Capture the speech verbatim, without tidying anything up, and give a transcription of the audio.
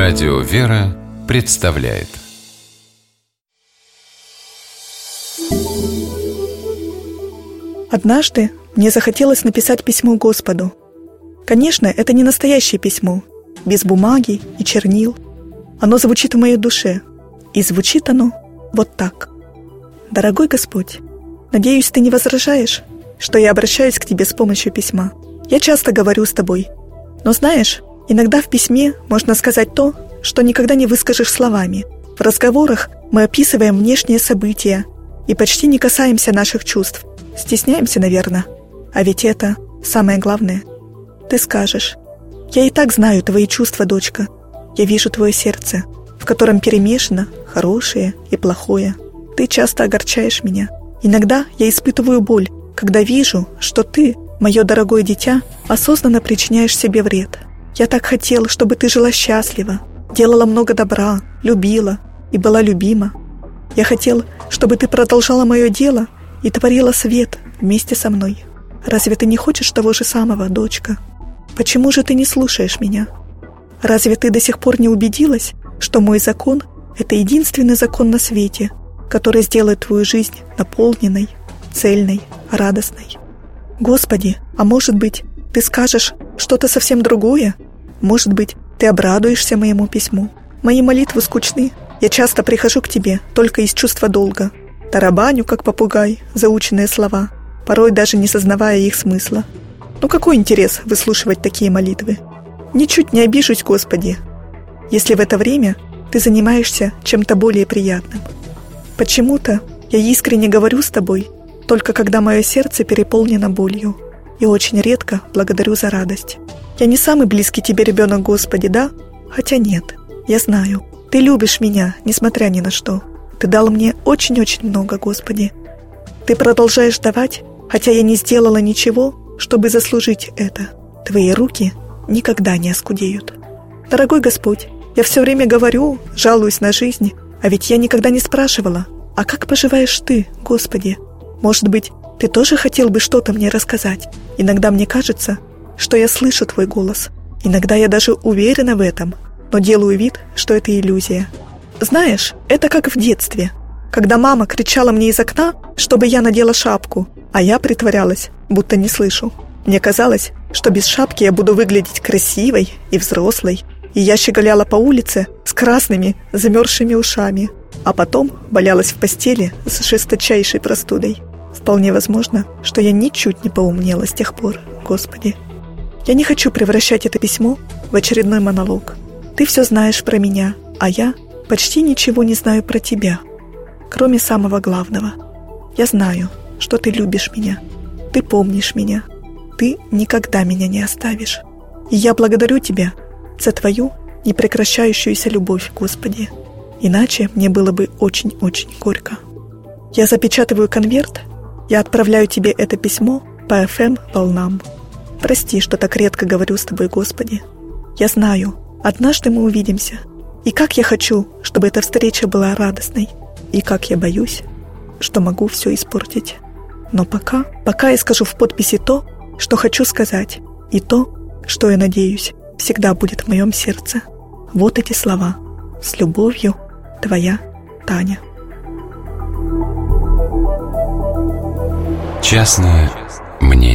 Радио «Вера» представляет. Однажды мне захотелось написать письмо Господу. Конечно, это не настоящее письмо, без бумаги и чернил. Оно звучит в моей душе, и звучит оно вот так. «Дорогой Господь, надеюсь, ты не возражаешь, что я обращаюсь к тебе с помощью письма. Я часто говорю с тобой, но знаешь, иногда в письме можно сказать то, что никогда не выскажешь словами. В разговорах мы описываем внешние события и почти не касаемся наших чувств. Стесняемся, наверное. А ведь это самое главное. Ты скажешь: я и так знаю твои чувства, дочка. Я вижу твое сердце, в котором перемешано хорошее и плохое. Ты часто огорчаешь меня. Иногда я испытываю боль, когда вижу, что ты, мое дорогое дитя, осознанно причиняешь себе вред. Я так хотел, чтобы ты жила счастливо, делала много добра, любила и была любима. Я хотел, чтобы ты продолжала мое дело и творила свет вместе со мной. Разве ты не хочешь того же самого, дочка? Почему же ты не слушаешь меня? Разве ты до сих пор не убедилась, что мой закон — это единственный закон на свете, который сделает твою жизнь наполненной, цельной, радостной? Господи, а может быть, ты скажешь что-то совсем другое? Может быть, ты обрадуешься моему письму? Мои молитвы скучны. Я часто прихожу к тебе только из чувства долга. Тарабаню, как попугай, заученные слова, порой даже не сознавая их смысла. Ну какой интерес выслушивать такие молитвы? Ничуть не обижусь, Господи, если в это время ты занимаешься чем-то более приятным. Почему-то я искренне говорю с тобой, только когда мое сердце переполнено болью, и очень редко благодарю за радость. Я не самый близкий тебе ребенок, Господи, да? Хотя нет, я знаю, ты любишь меня, несмотря ни на что. Ты дал мне очень-очень много, Господи. Ты продолжаешь давать, хотя я не сделала ничего, чтобы заслужить это. Твои руки никогда не оскудеют. Дорогой Господь, я все время говорю, жалуюсь на жизнь, а ведь я никогда не спрашивала: а как поживаешь ты, Господи? Может быть, ты тоже хотел бы что-то мне рассказать? Иногда мне кажется, что я слышу твой голос. Иногда я даже уверена в этом, но делаю вид, что это иллюзия. Знаешь, это как в детстве, когда мама кричала мне из окна, чтобы я надела шапку, а я притворялась, будто не слышу. Мне казалось, что без шапки я буду выглядеть красивой и взрослой, и я щеголяла по улице с красными, замерзшими ушами, а потом валялась в постели с жесточайшей простудой. Вполне возможно, что я ничуть не поумнела с тех пор, Господи. Я не хочу превращать это письмо в очередной монолог. Ты все знаешь про меня, а я почти ничего не знаю про тебя, кроме самого главного. Я знаю, что ты любишь меня, ты помнишь меня, ты никогда меня не оставишь. И я благодарю тебя за твою непрекращающуюся любовь, Господи. Иначе мне было бы очень-очень горько. Я запечатываю конверт, я отправляю тебе это письмо по эф эм-волнам. Прости, что так редко говорю с тобой, Господи. Я знаю, однажды мы увидимся. И как я хочу, чтобы эта встреча была радостной. И как я боюсь, что могу все испортить. Но пока, пока я скажу в подписи то, что хочу сказать, и то, что, я надеюсь, всегда будет в моем сердце. Вот эти слова. С любовью, твоя Таня. Частное мнение.